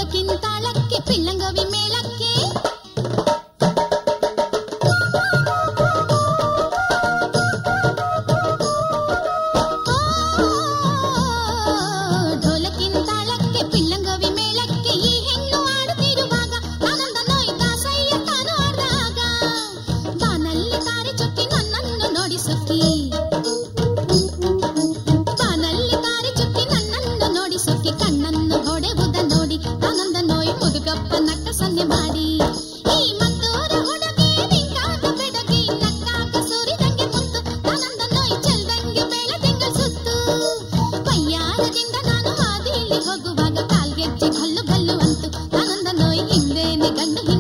ಢೋಲಕಿಂತಾಳಕ್ಕೆ ಪಿಳ್ಳಂಗವಿ ಮೇಳಕ್ಕೆ ಢೋಲಕಿಂತಾಳಕ್ಕೆ ಪಿಳ್ಳಂಗವಿ ಮೇಳಕ್ಕೆ ಈ ಹೆಣ್ಣು ಆಡುತ್ತಿರುವಾಗ ಆನಂದ ನೋಯ್ದ ಸಯ್ಯ ತಾನು ಆಡ್ದಾಗ ಬಾನಲ್ಲಿ ತಾರೆ ಚುಕ್ಕಿ ನನ್ನನ್ನು ನೋಡಿ ಸೊಕ್ಕಿ ಬಾನಲ್ಲಿ ತಾರೆ ಚುಕ್ಕಿ ನನ್ನನ್ನು ನೋಡಿ ಸೊಕ್ಕಿ ಕಣ್ಣನ್ನು ಹೊಡೆವುದ ನೋಡಿ ಆನಂದ ನೋಯ್ ಮುದುಗಪ್ಪ ನಕ್ಕ ಸನ್ನೆ ಮಾಡಿ ಈ ಮದ್ದೂರ ಹುಡುಗಿ ನಿಂಗಾಗ ಬೆಡಗಿ ನಕ್ಕಾಗ ಸೂರಿದಂಗೆ ಮುತ್ತು ಆನಂದ ನೋಯ್ ಚೆಲ್ದಂಗೆ ಬೆಳದಿಂಗ ಸುತ್ತು ಕೈಯಾರದಿಂದ ನಾನು ಹಾದಿಯಲ್ಲಿ ಹೋಗುವಾಗ ಕಾಲ್ಗೆಜ್ಜೆ ಗಲ್ಲು ಗಲ್ಲು ಅಂತು ಆನಂದ ನೋಯ್ ಹಿಂದೇನೆ ಗಂಡು